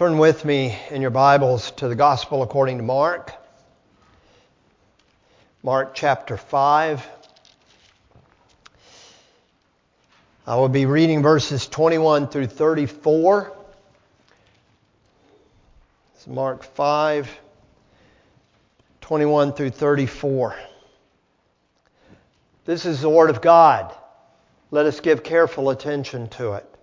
Turn with me in your Bibles to the Gospel according to Mark. Mark chapter 5. I will be reading verses 21 through 34. It's Mark 5, 21 through 34. This is the Word of God. Let us give careful attention to it.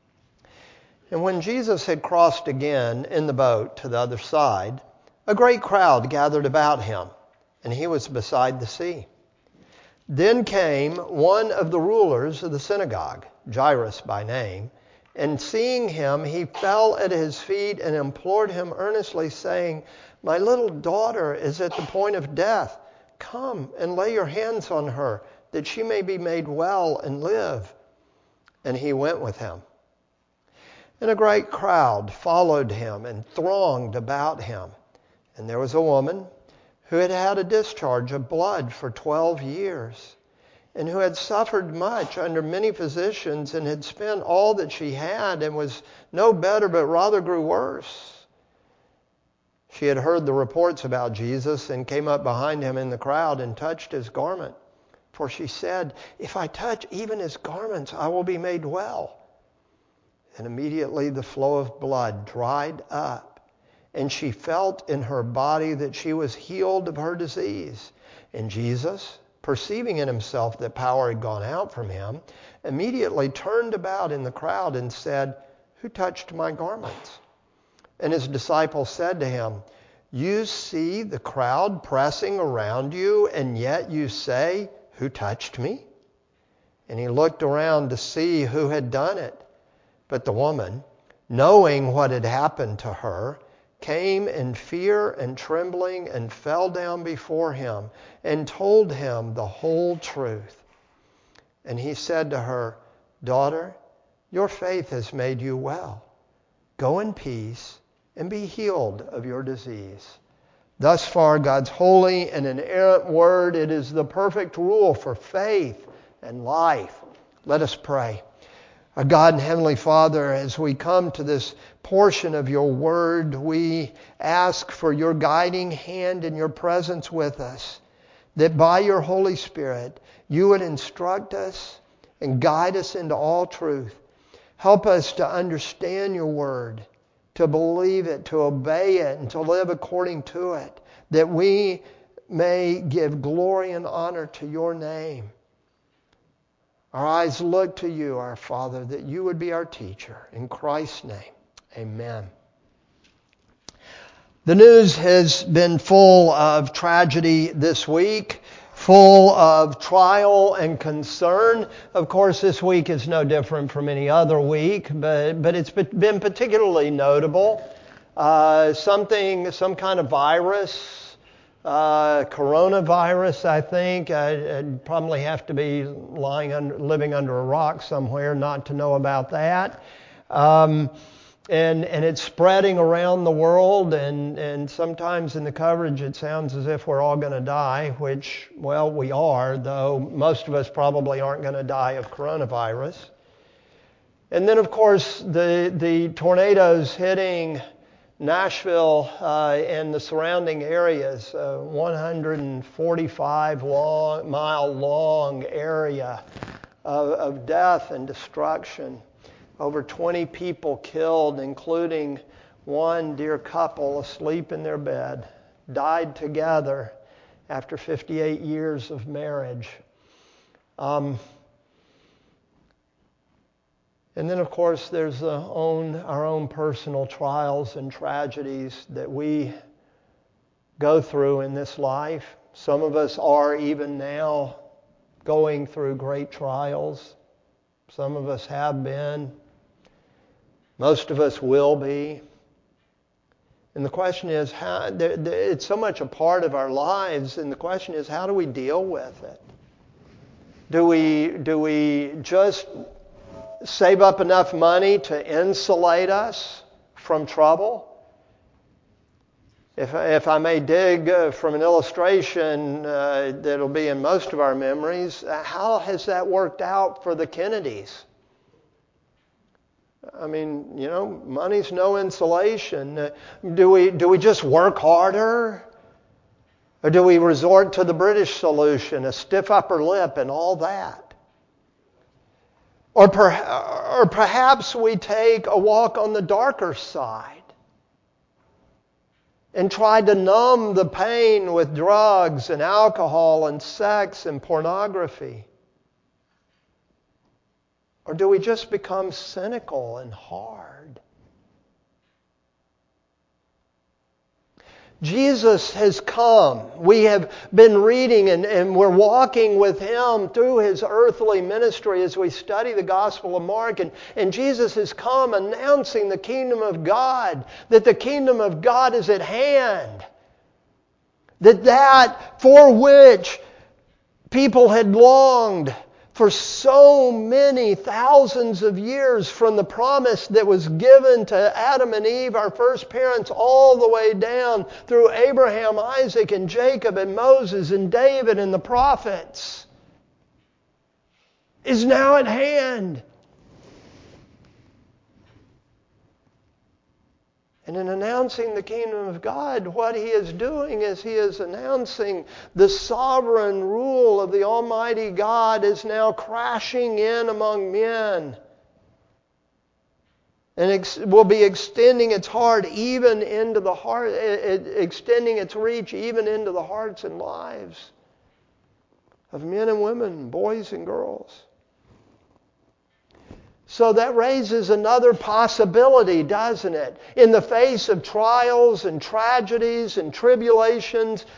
And when Jesus had crossed again in the boat to the other side, a great crowd gathered about him, and he was beside the sea. Then came one of the rulers of the synagogue, Jairus by name, and seeing him, he fell at his feet and implored him earnestly, saying, "My little daughter is at the point of death. Come and lay your hands on her, that she may be made well and live." And he went with him. And a great crowd followed him and thronged about him. And there was a woman who had had a discharge of blood for 12 years, and who had suffered much under many physicians, and had spent all that she had, and was no better, but rather grew worse. She had heard the reports about Jesus, and came up behind him in the crowd and touched his garment. For she said, "If I touch even his garments, I will be made well." And immediately the flow of blood dried up, and she felt in her body that she was healed of her disease. And Jesus, perceiving in himself that power had gone out from him, immediately turned about in the crowd and said, "Who touched my garments?" And his disciples said to him, "You see the crowd pressing around you, and yet you say, 'Who touched me?'" And he looked around to see who had done it. But the woman, knowing what had happened to her, came in fear and trembling and fell down before him and told him the whole truth. And he said to her, "Daughter, your faith has made you well. Go in peace and be healed of your disease." Thus far, God's holy and inerrant word. It is the perfect rule for faith and life. Let us pray. Our God and Heavenly Father, as we come to this portion of your word, we ask for your guiding hand and your presence with us, that by your Holy Spirit you would instruct us and guide us into all truth. Help us to understand your word, to believe it, to obey it, and to live according to it, that we may give glory and honor to your name. Our eyes look to you, our Father, that you would be our teacher. In Christ's name, amen. The news has been full of tragedy this week, full of trial and concern. Of course, this week is no different from any other week, but it's been particularly notable. Some kind of virus, coronavirus, I think. I'd probably have to be living under a rock somewhere not to know about that. And it's spreading around the world, and sometimes in the coverage it sounds as if we're all going to die, which, well, we are, though most of us probably aren't going to die of coronavirus. And then, of course, the tornadoes hitting Nashville and the surrounding areas, 145-mile long area of death and destruction. Over 20 people killed, including one dear couple asleep in their bed, died together after 58 years of marriage. And then, of course, there's our own personal trials and tragedies that we go through in this life. Some of us are even now going through great trials. Some of us have been. Most of us will be. And the question is, it's so much a part of our lives, and the question is, how do we deal with it? Do we just save up enough money to insulate us from trouble? If I may dig from an illustration that'll be in most of our memories, how has that worked out for the Kennedys? I mean, money's no insulation. Do we just work harder? Or do we resort to the British solution, a stiff upper lip and all that? Or perhaps we take a walk on the darker side and try to numb the pain with drugs and alcohol and sex and pornography. Or do we just become cynical and hard? Jesus has come. We have been reading and we're walking with Him through His earthly ministry as we study the Gospel of Mark. And Jesus has come announcing the kingdom of God, that the kingdom of God is at hand. That for which people had longed for so many thousands of years, from the promise that was given to Adam and Eve, our first parents, all the way down through Abraham, Isaac, and Jacob, and Moses, and David, and the prophets, is now at hand. And in announcing the kingdom of God, what He is doing is He is announcing the sovereign rule of the Almighty God is now crashing in among men. And will be extending its heart even into the heart, extending its reach even into the hearts and lives of men and women, boys and girls. So that raises another possibility, doesn't it? In the face of trials and tragedies and tribulations,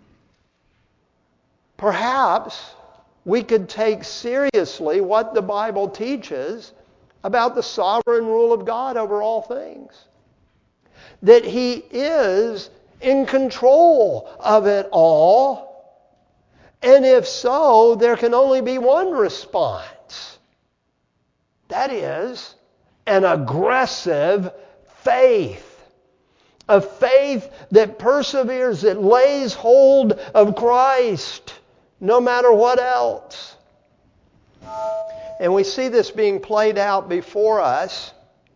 perhaps we could take seriously what the Bible teaches about the sovereign rule of God over all things. That He is in control of it all. And if so, there can only be one response. That is an aggressive faith. A faith that perseveres, that lays hold of Christ no matter what else. And we see this being played out before us.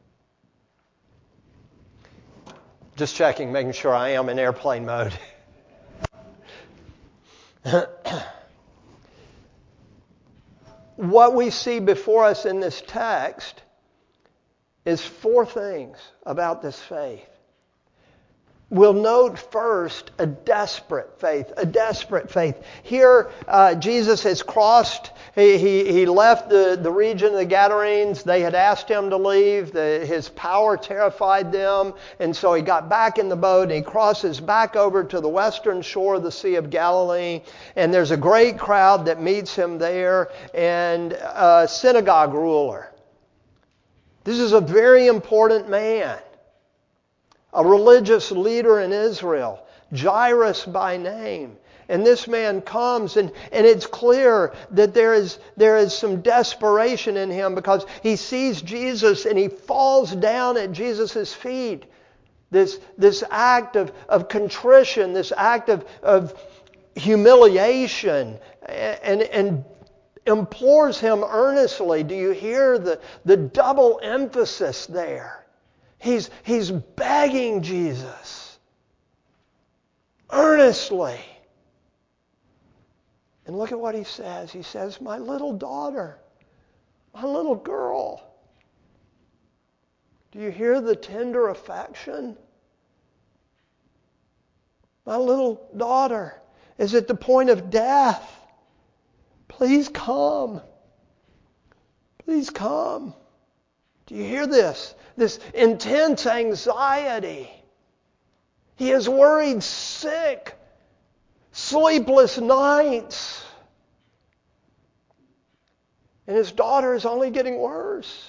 Just checking, making sure I am in airplane mode. What we see before us in this text is four things about this faith. We'll note first a desperate faith. A desperate faith. Here, Jesus has crossed. He left the region of the Gadarenes. They had asked Him to leave. His power terrified them. And so He got back in the boat and He crosses back over to the western shore of the Sea of Galilee. And there's a great crowd that meets Him there, and a synagogue ruler. This is a very important man. A religious leader in Israel, Jairus by name. And this man comes, and it's clear that there is some desperation in him, because he sees Jesus and he falls down at Jesus' feet. This act of contrition, this act of humiliation, and implores Him earnestly. Do you hear the double emphasis there? He's begging Jesus earnestly. And look at what He says. He says, "My little daughter, my little girl." Do you hear the tender affection? My little daughter is at the point of death. Please come. Please come. Do you hear this? This intense anxiety. He is worried sick, sleepless nights. And his daughter is only getting worse.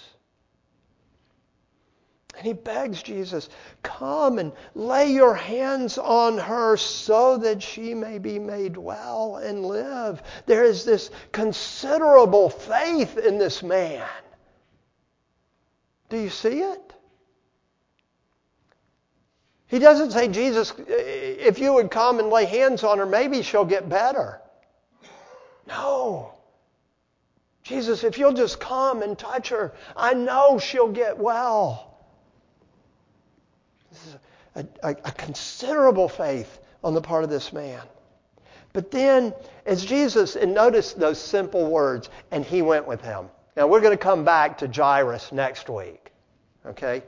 And he begs Jesus, "Come and lay your hands on her so that she may be made well and live." There is this considerable faith in this man. Do you see it? He doesn't say, "Jesus, if you would come and lay hands on her, maybe she'll get better." No. Jesus, if you'll just come and touch her, I know she'll get well. This is a considerable faith on the part of this man. But then, as Jesus, and notice those simple words, and he went with him. Now, we're going to come back to Jairus next week. Okay?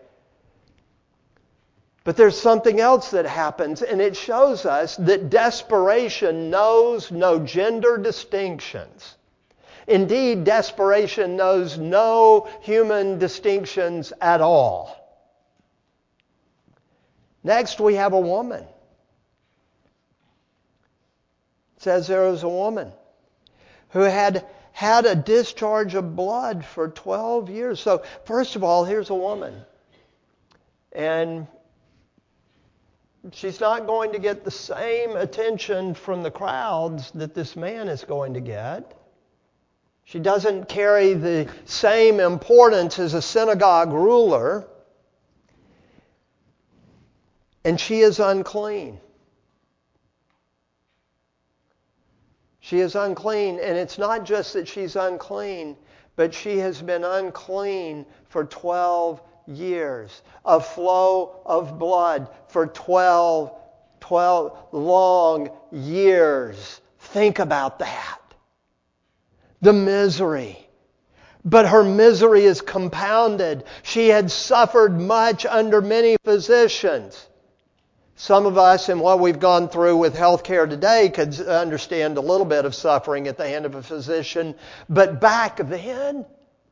But there's something else that happens, and it shows us that desperation knows no gender distinctions. Indeed, desperation knows no human distinctions at all. Next, we have a woman. It says there was a woman who had a discharge of blood for 12 years. So, first of all, here's a woman. And she's not going to get the same attention from the crowds that this man is going to get. She doesn't carry the same importance as a synagogue ruler. And she is unclean. She is unclean, and it's not just that she's unclean, but she has been unclean for 12 years. A flow of blood for 12 long years. Think about that. The misery. But her misery is compounded. She had suffered much under many physicians. Some of us, in what we've gone through with healthcare today, could understand a little bit of suffering at the hand of a physician. But back then,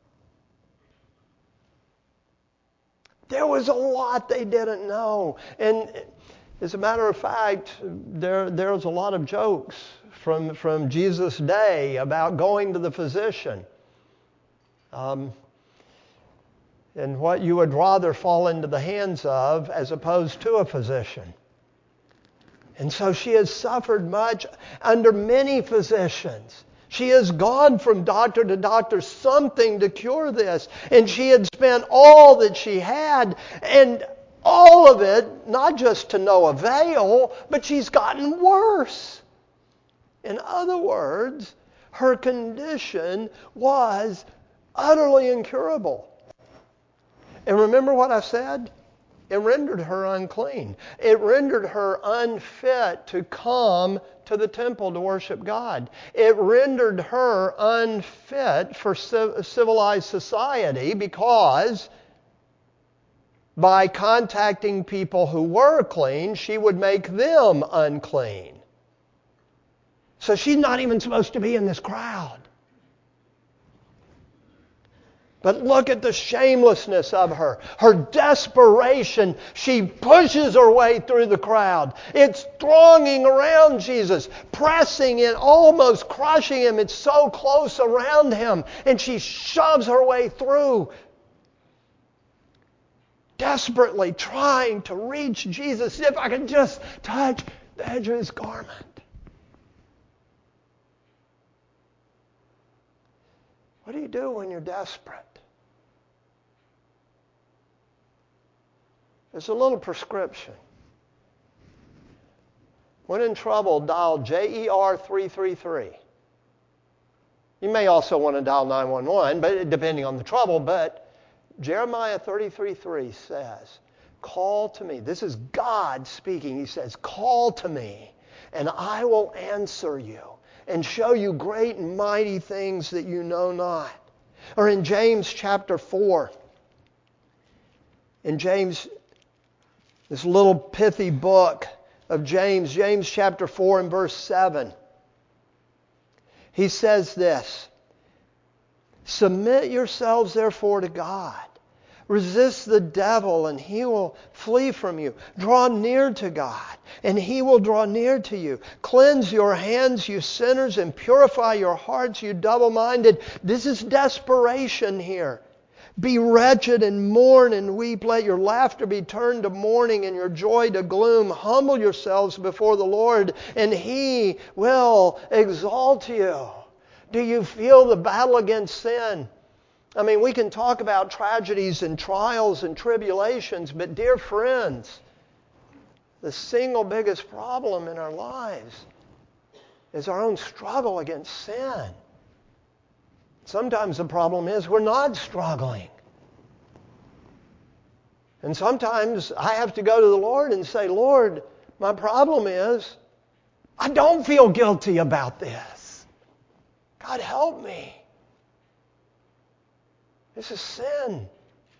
there was a lot they didn't know. And as a matter of fact, there's a lot of jokes from Jesus' day about going to the physician. And what you would rather fall into the hands of as opposed to a physician. And so she has suffered much under many physicians. She has gone from doctor to doctor, something to cure this. And she had spent all that she had, and all of it, not just to no avail, but she's gotten worse. In other words, her condition was utterly incurable. And remember what I said? It rendered her unclean. It rendered her unfit to come to the temple to worship God. It rendered her unfit for civilized society because by contacting people who were clean, she would make them unclean. So she's not even supposed to be in this crowd. But look at the shamelessness of her. Her desperation. She pushes her way through the crowd. It's thronging around Jesus, pressing in, almost crushing him. It's so close around him. And she shoves her way through, desperately trying to reach Jesus. If I can just touch the edge of his garment. What do you do when you're desperate? There's a little prescription. When in trouble, dial JER 333. You may also want to dial 911, but depending on the trouble. But Jeremiah 33:3 says, "Call to me." This is God speaking. He says, "Call to me, and I will answer you, and show you great and mighty things that you know not." Or in James chapter 4. In James, this little pithy book of James chapter 4 and verse 7. He says this, "Submit yourselves therefore to God. Resist the devil and he will flee from you. Draw near to God and he will draw near to you. Cleanse your hands, you sinners, and purify your hearts, you double-minded." This is desperation here. "Be wretched and mourn and weep. Let your laughter be turned to mourning and your joy to gloom. Humble yourselves before the Lord and He will exalt you." Do you feel the battle against sin? I mean, we can talk about tragedies and trials and tribulations, but dear friends, the single biggest problem in our lives is our own struggle against sin. Sometimes the problem is we're not struggling. And sometimes I have to go to the Lord and say, Lord, my problem is I don't feel guilty about this. God, help me. This is sin.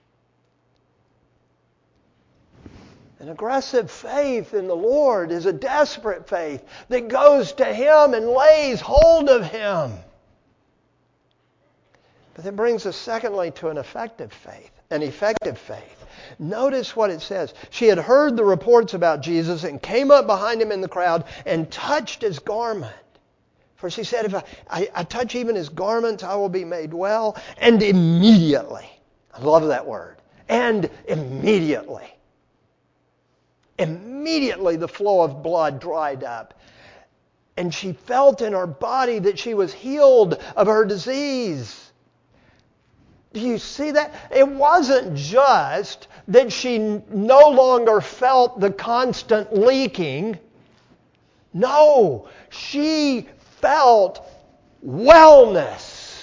An aggressive faith in the Lord is a desperate faith that goes to Him and lays hold of Him. But that brings us secondly to an effective faith. An effective faith. Notice what it says. She had heard the reports about Jesus and came up behind Him in the crowd and touched His garment. For she said, if I touch even His garments, I will be made well. And immediately, I love that word, and immediately the flow of blood dried up. And she felt in her body that she was healed of her disease. Do you see that? It wasn't just that she no longer felt the constant leaking. No, she felt wellness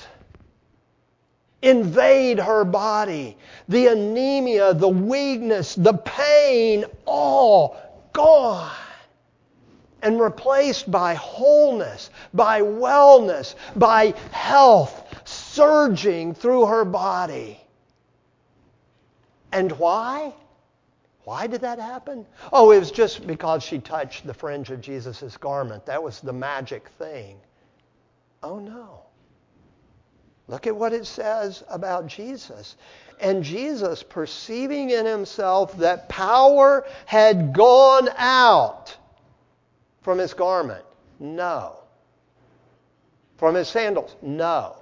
invade her body. The anemia, the weakness, the pain, all gone. And replaced by wholeness, by wellness, by health surging through her body. And why? Why did that happen? Oh, it was just because she touched the fringe of Jesus' garment. That was the magic thing. Oh, no. Look at what it says about Jesus. And Jesus, perceiving in Himself that power had gone out from His garment. No. From His sandals. No.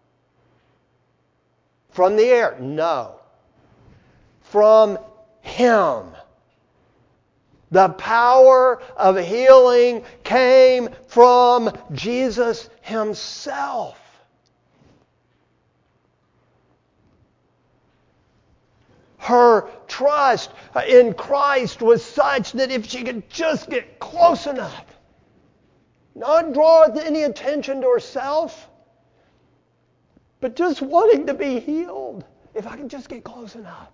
From the air. No. From Him. The power of healing came from Jesus Himself. Her trust in Christ was such that if she could just get close enough, not draw any attention to herself, but just wanting to be healed, if I can just get close enough.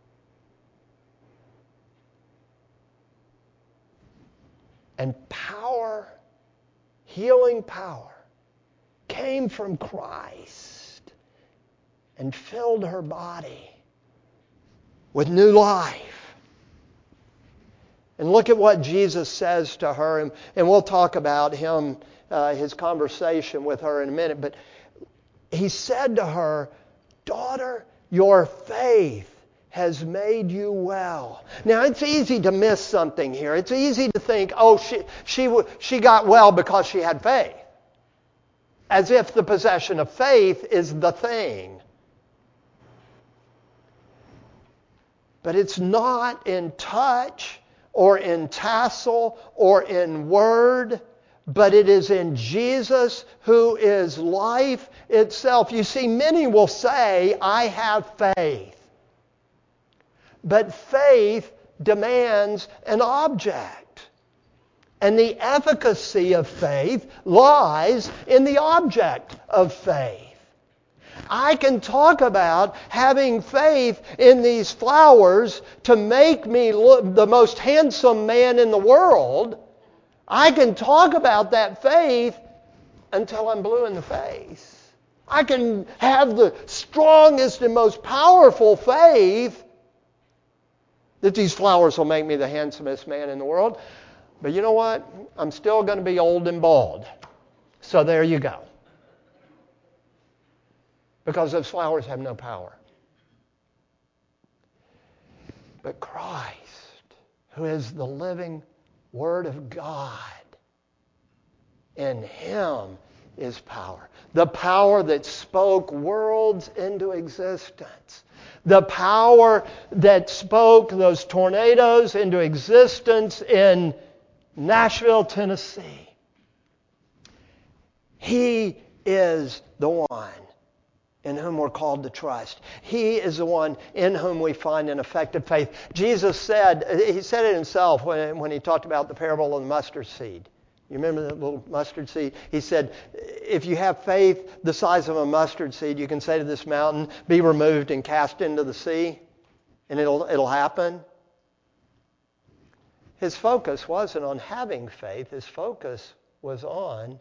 And power, healing power, came from Christ and filled her body with new life. And look at what Jesus says to her, and we'll talk about him, his conversation with her in a minute. But He said to her, "Daughter, your faith has made you well." Now, it's easy to miss something here. It's easy to think, oh, she got well because she had faith. As if the possession of faith is the thing. But it's not in touch or in tassel or in word, but it is in Jesus who is life itself. You see, many will say, I have faith. But faith demands an object. And the efficacy of faith lies in the object of faith. I can talk about having faith in these flowers to make me look the most handsome man in the world. I can talk about that faith until I'm blue in the face. I can have the strongest and most powerful faith that these flowers will make me the handsomest man in the world. But you know what? I'm still going to be old and bald. So there you go. Because those flowers have no power. But Christ, who is the living Word of God, in Him is power. The power that spoke worlds into existence. The power that spoke those tornadoes into existence in Nashville, Tennessee. He is the one in whom we're called to trust. He is the one in whom we find an effective faith. Jesus said, He said it Himself when He talked about the parable of the mustard seed. You remember that little mustard seed? He said, if you have faith the size of a mustard seed, you can say to this mountain, be removed and cast into the sea, and it'll happen. His focus wasn't on having faith. His focus was on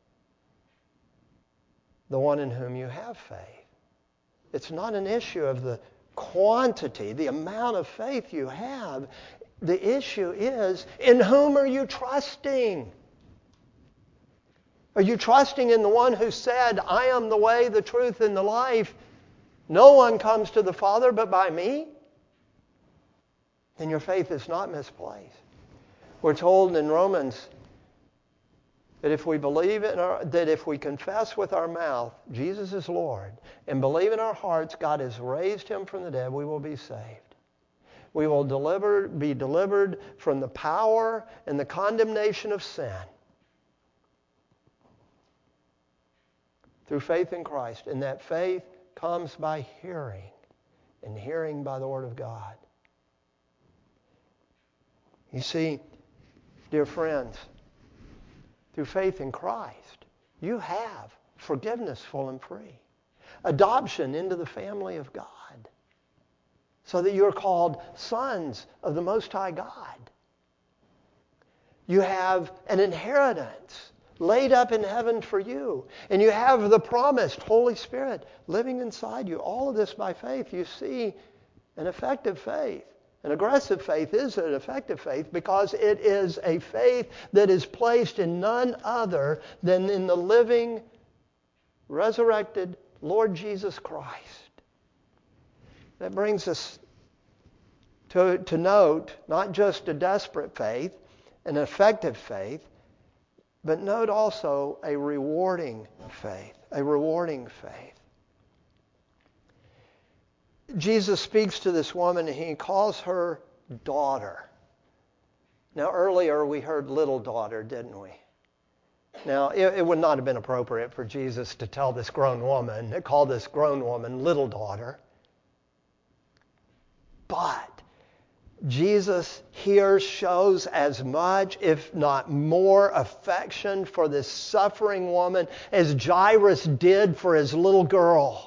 the one in whom you have faith. It's not an issue of the quantity, the amount of faith you have. The issue is, in whom are you trusting? Are you trusting in the one who said, I am the way, the truth, and the life? No one comes to the Father but by me? Then your faith is not misplaced. We're told in Romans that if we believe that if we confess with our mouth Jesus is Lord and believe in our hearts God has raised him from the dead, we will be saved. We will be delivered from the power and the condemnation of sin through faith in Christ. And that faith comes by hearing, and hearing by the Word of God. You see, dear friends, through faith in Christ, you have forgiveness full and free, adoption into the family of God, so that you're called sons of the Most High God. You have an inheritance laid up in heaven for you, and you have the promised Holy Spirit living inside you. All of this by faith. You see, an effective faith. An aggressive faith is an effective faith because it is a faith that is placed in none other than in the living, resurrected Lord Jesus Christ. That brings us to note not just a desperate faith, an effective faith, but note also a rewarding faith. A rewarding faith. Jesus speaks to this woman and he calls her daughter. Now earlier we heard little daughter, didn't we? Now it would not have been appropriate for Jesus to tell this grown woman, to call this grown woman little daughter. But Jesus here shows as much, if not more, affection for this suffering woman as Jairus did for his little girl.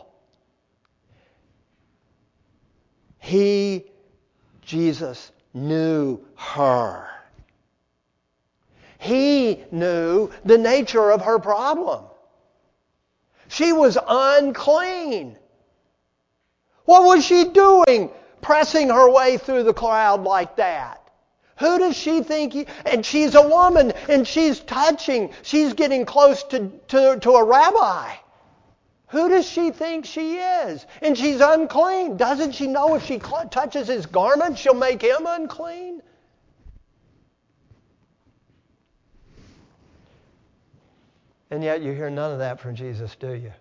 Jesus, knew her. He knew the nature of her problem. She was unclean. What was she doing pressing her way through the crowd like that? Who does she think? And she's a woman and she's getting close to a rabbi. Who does she think she is? And she's unclean. Doesn't she know if she touches his garment, she'll make him unclean? And yet you hear none of that from Jesus, do you?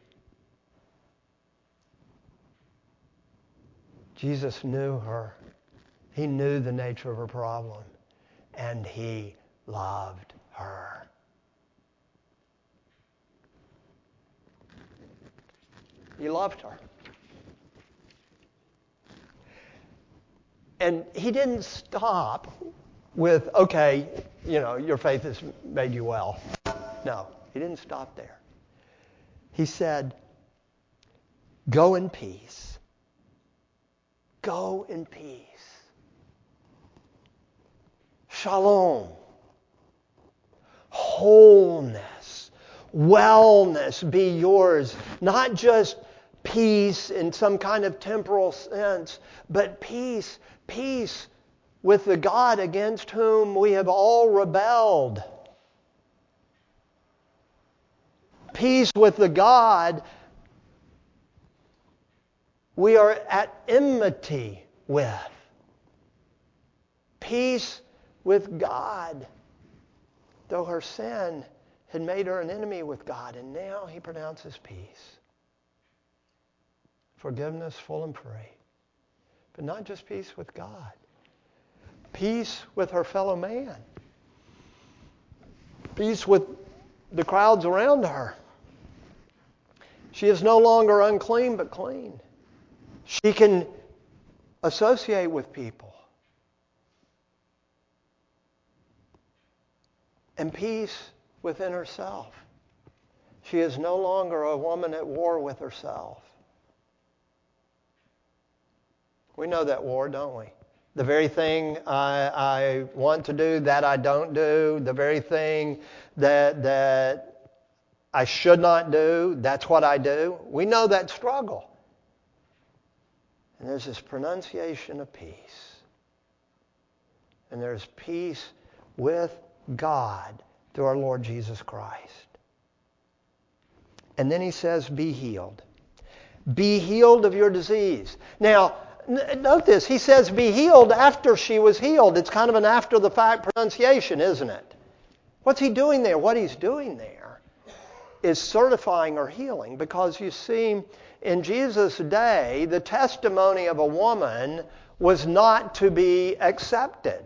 Jesus knew her. He knew the nature of her problem. And he loved her. He loved her. And he didn't stop with, okay, your faith has made you well. No, he didn't stop there. He said, go in peace. Go in peace. Shalom. Wholeness. Wellness be yours. Not just peace in some kind of temporal sense, but peace with the God against whom we have all rebelled. Peace with the God we are at enmity with. Peace with God, though her sin had made her an enemy with God, and now he pronounces peace. Forgiveness full and free. But not just peace with God. Peace with her fellow man. Peace with the crowds around her. She is no longer unclean but clean. She can associate with people. and peace within herself. She is no longer a woman at war with herself. We know that war, don't we? The very thing I want to do, that I don't do. The very thing that I should not do, that's what I do. We know that struggle. And there's this pronunciation of peace. And there's peace with God through our Lord Jesus Christ. And then he says, be healed. Be healed of your disease. Now, note this. He says, be healed after she was healed. It's kind of an after-the-fact pronunciation, isn't it? What's he doing there? What he's doing there is certifying her healing. Because you see, in Jesus' day, the testimony of a woman was not to be accepted.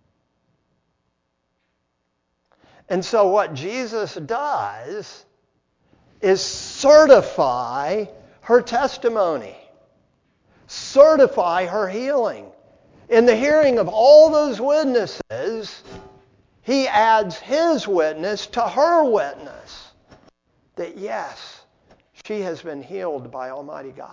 And so what Jesus does is certify her testimony. Certify her healing. In the hearing of all those witnesses, he adds his witness to her witness. That yes, she has been healed by Almighty God.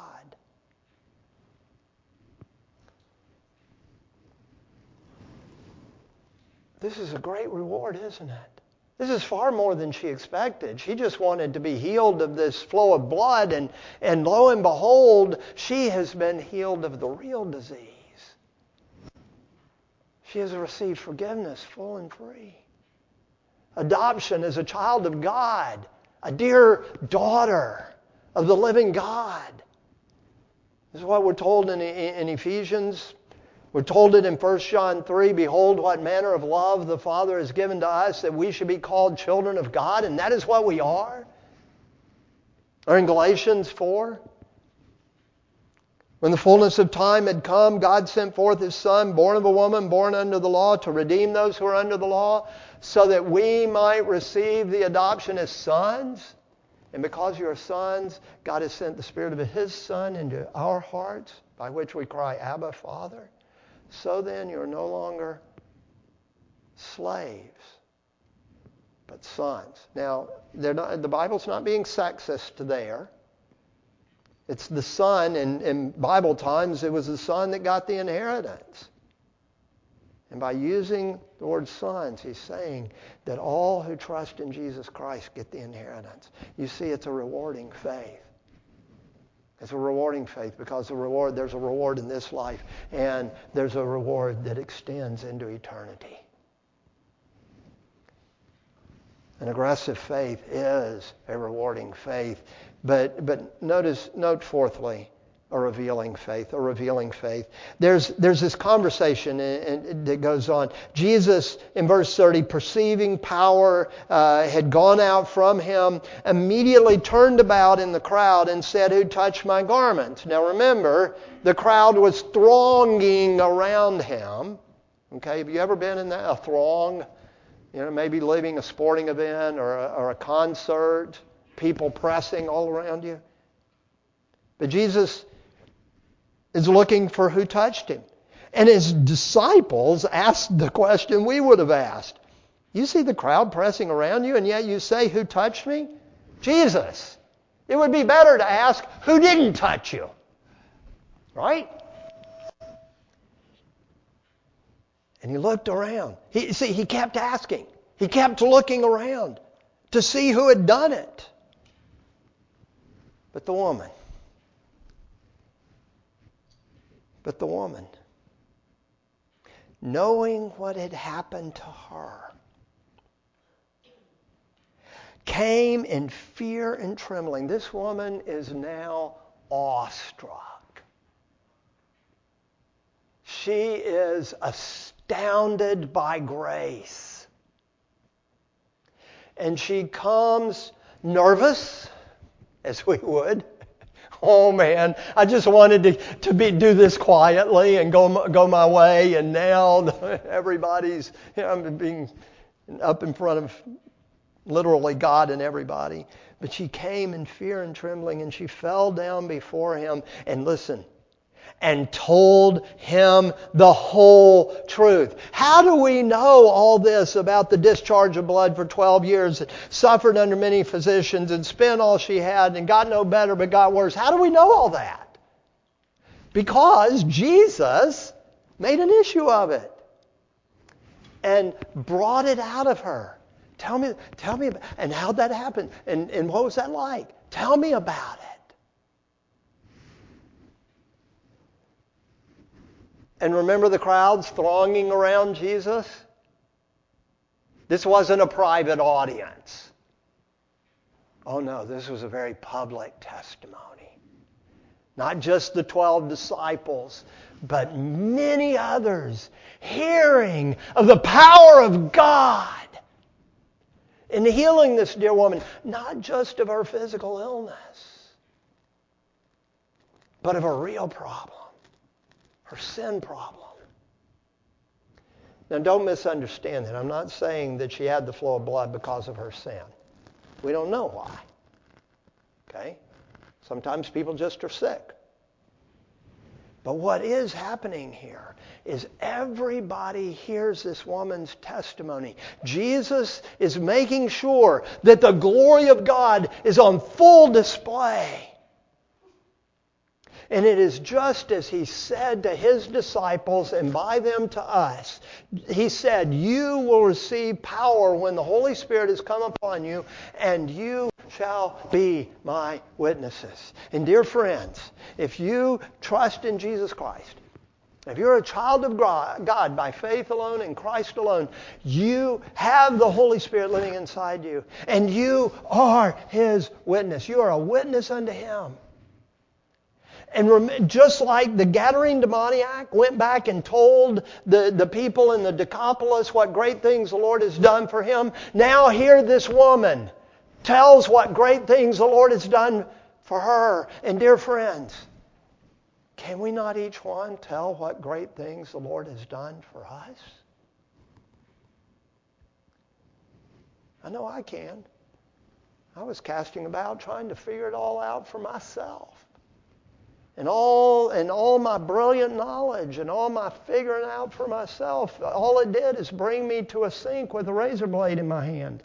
This is a great reward, isn't it? This is far more than she expected. She just wanted to be healed of this flow of blood, and lo and behold, she has been healed of the real disease. She has received forgiveness full and free. Adoption as a child of God, a dear daughter of the living God. This is what we're told in Ephesians. We're told it in 1 John 3, behold what manner of love the Father has given to us that we should be called children of God, and that is what we are. Or in Galatians 4, when the fullness of time had come, God sent forth His Son, born of a woman, born under the law, to redeem those who are under the law, so that we might receive the adoption as sons. And because you are sons, God has sent the Spirit of His Son into our hearts, by which we cry, Abba, Father. So then you're no longer slaves, but sons. Now, the Bible's not being sexist there. It's the son, in Bible times, it was the son that got the inheritance. And by using the word sons, he's saying that all who trust in Jesus Christ get the inheritance. You see, it's a rewarding faith. It's a rewarding faith because there's a reward in this life, and there's a reward that extends into eternity. An aggressive faith is a rewarding faith. But note fourthly, a revealing faith. A revealing faith. There's this conversation that goes on. Jesus, in verse 30, perceiving power had gone out from him, immediately turned about in the crowd and said, who touched my garment? Now remember, the crowd was thronging around him. Okay, have you ever been in a throng? Maybe leaving a sporting event or a concert, people pressing all around you. But Jesus is looking for who touched him. And his disciples asked the question we would have asked. You see the crowd pressing around you, and yet you say, who touched me? Jesus. It would be better to ask, who didn't touch you? Right? And he looked around. He kept asking. He kept looking around to see who had done it. But the woman, knowing what had happened to her, came in fear and trembling. This woman is now awestruck. She is astounded by grace. And she comes nervous, as we would. Oh man, I just wanted to do this quietly and go my way, and now everybody's, I'm being up in front of literally God and everybody. But she came in fear and trembling, and she fell down before him. And listen, and told him the whole truth. How do we know all this about the discharge of blood for 12 years, and suffered under many physicians, and spent all she had, and got no better but got worse? How do we know all that? Because Jesus made an issue of it and brought it out of her. Tell me, and how'd that happen? And what was that like? Tell me about it. And remember the crowds thronging around Jesus? This wasn't a private audience. Oh no, this was a very public testimony. Not just the 12 disciples, but many others hearing of the power of God in healing this dear woman, not just of her physical illness, but of a real problem, her sin problem. Now don't misunderstand that. I'm not saying that she had the flow of blood because of her sin. We don't know why. Okay? Sometimes people just are sick. But what is happening here is everybody hears this woman's testimony. Jesus is making sure that the glory of God is on full display. And it is just as he said to his disciples and by them to us. He said, you will receive power when the Holy Spirit has come upon you, and you shall be my witnesses. And dear friends, if you trust in Jesus Christ, if you're a child of God by faith alone in Christ alone, you have the Holy Spirit living inside you, and you are his witness. You are a witness unto him. And just like the Gadarene demoniac went back and told the people in the Decapolis what great things the Lord has done for him, now here this woman tells what great things the Lord has done for her. And dear friends, can we not each one tell what great things the Lord has done for us? I know I can. I was casting about trying to figure it all out for myself. And all my brilliant knowledge and all my figuring out for myself, all it did is bring me to a sink with a razor blade in my hand.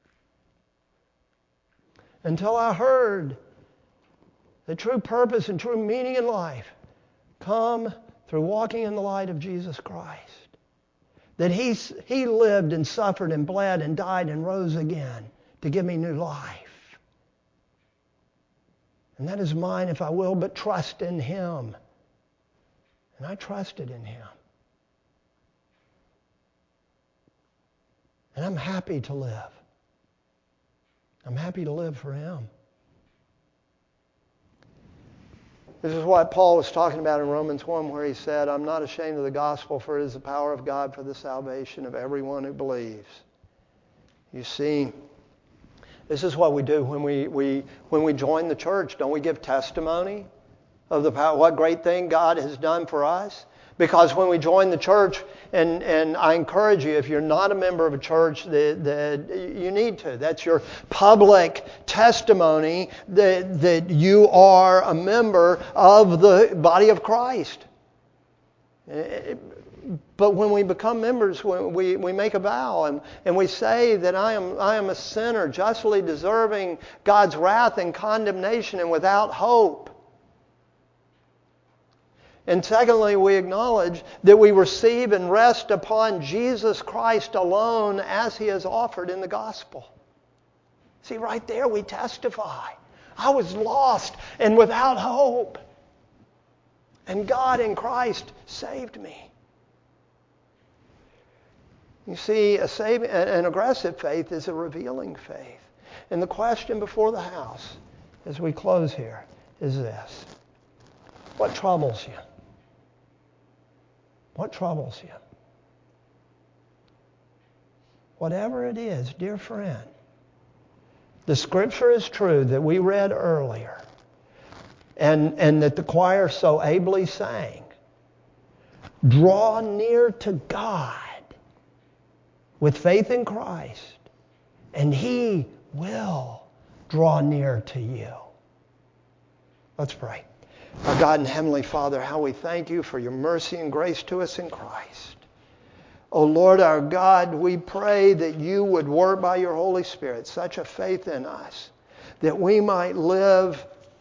Until I heard the true purpose and true meaning in life come through walking in the light of Jesus Christ. That he lived and suffered and bled and died and rose again to give me new life. And that is mine if I will but trust in him. And I trusted in him. And I'm happy to live. I'm happy to live for him. This is what Paul was talking about in Romans 1, where he said, I'm not ashamed of the gospel, for it is the power of God for the salvation of everyone who believes. You see, this is what we do when we join the church. Don't we give testimony of the power, what great thing God has done for us? Because when we join the church, and I encourage you, if you're not a member of a church, that you need to. That's your public testimony that you are a member of the body of Christ. But when we become members, we make a vow and we say that I am a sinner, justly deserving God's wrath and condemnation and without hope. And secondly, we acknowledge that we receive and rest upon Jesus Christ alone as he is offered in the gospel. See, right there we testify. I was lost and without hope. And God in Christ saved me. You see, an aggressive faith is a revealing faith. And the question before the house, as we close here, is this. What troubles you? What troubles you? Whatever it is, dear friend, the scripture is true that we read earlier and that the choir so ably sang. Draw near to God with faith in Christ, and he will draw near to you. Let's pray. Our God and Heavenly Father, how we thank you for your mercy and grace to us in Christ. O Lord our God, we pray that you would work by your Holy Spirit such a faith in us that we might live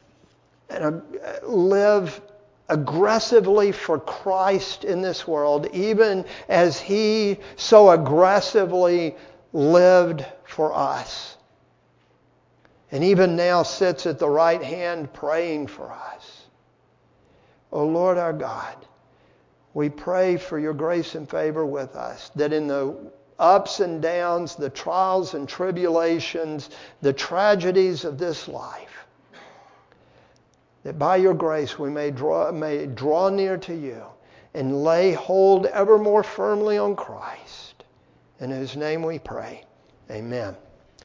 aggressively for Christ in this world, even as he so aggressively lived for us. And even now sits at the right hand praying for us. O Lord our God, we pray for your grace and favor with us, that in the ups and downs, the trials and tribulations, the tragedies of this life, that by your grace we may draw near to you and lay hold ever more firmly on Christ, in whose name we pray. Amen.